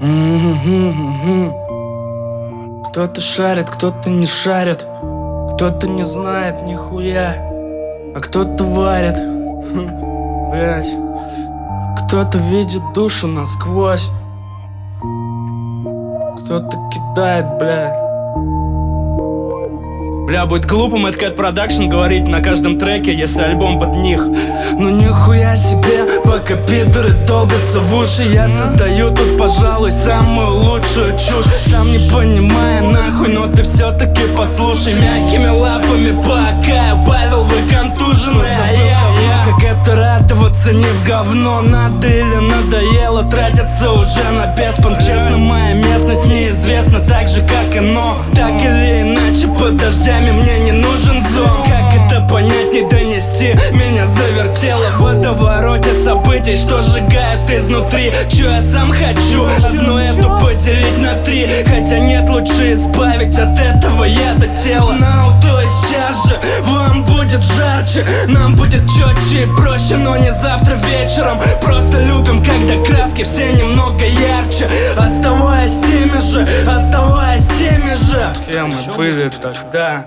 Кто-то шарит, кто-то не шарит, кто-то не знает нихуя, а кто-то варит. Блять. Кто-то видит душу насквозь, кто-то кидает, блядь. Бля, будет глупо Mad Cat Production говорить на каждом треке, если альбом под них. Ну нихуя себе, пока пидоры долбятся в уши, я создаю тут, пожалуй, самую лучшую чушь. Сам не понимая нахуй, но ты все-таки послушай. Мягкими лапами пока Павел, вы контуженные, а я как это радоваться не в говно. Надо или надоело тратиться уже на беспон. Честно, моя местность неизвестна так же, как и но. Так или иначе, под дождями мне не нужен зон. Как это понять, не донести? Меня завертело в водовороте событий, что сжигает изнутри. Чё я сам хочу? Одну эту поделить на три. Хотя нет, лучше избавить от этого яда тело. Ну, то есть сейчас же вам будет жарче, нам будет четче и проще, но не завтра вечером. Просто любим, когда краски все немного ярче. Оставаясь теми же, оставаясь теми же, кем мы были тогда.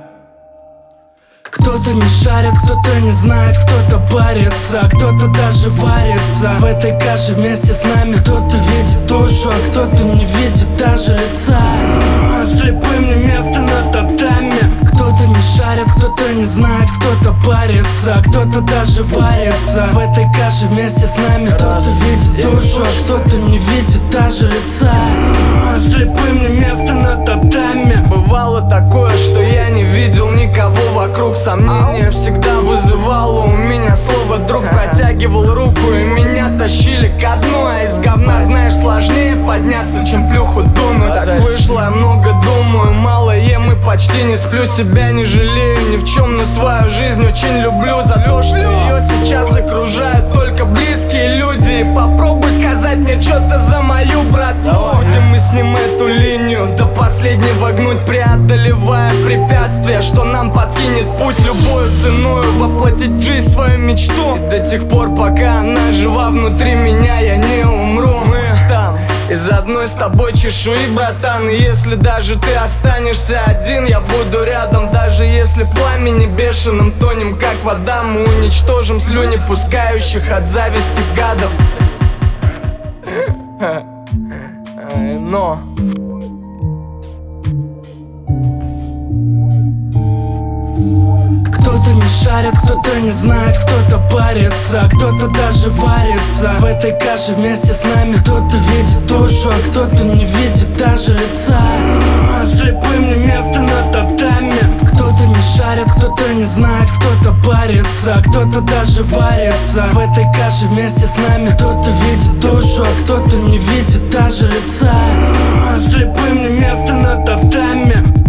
Кто-то не шарит, кто-то не знает, кто-то парится, кто-то даже варится в этой каше вместе с нами. Кто-то видит душу, а кто-то не видит даже лица. Слепым не место на татами. Кто-то не шарит, кто-то не знает, кто-то парится, а кто-то даже варится в этой каше вместе с нами. Кто-то видит душу, а кто-то не видит даже лица. Слепым не место на татами. Бывало такое, что я не видел никого вокруг. Сомнения всегда вызывало у меня слово «друг». Протягивал руку и меня тащили ко дну. А из говна, знаешь, сложнее подняться, чем плюху дунуть. Так вышло, я много думаю, мало ем и почти не сплю. Себя не жалею ни в чем, но свою жизнь очень люблю. За то, что ее сейчас окружают только близкие люди. И попробуй сказать мне что-то за мою братву. Будем мы с ним эту линию до последнего гнуть, преодолевая препятствия, что нам подкинет путь. Любую ценою воплотить в жизнь свою мечту. И до тех пор, пока она жива внутри меня, я не умру. Мы там из одной с тобой чешуи, братан. И если даже ты останешься один, я буду рядом. Даже если в пламени бешеном тонем, как вода, мы уничтожим слюни пускающих от зависти гадов. Но кто-то не шарит, кто-то не знает, кто-то парится, кто-то даже варится в этой каше вместе с нами. Кто-то видит душу, а кто-то не видит даже лица. Слепым не место на татами. Кто-то не шарит, кто-то не знает, кто-то парится, а кто-то даже варится в этой каше вместе с нами. Кто-то видит душу, а кто-то не видит даже лица. Слепым не место на татами.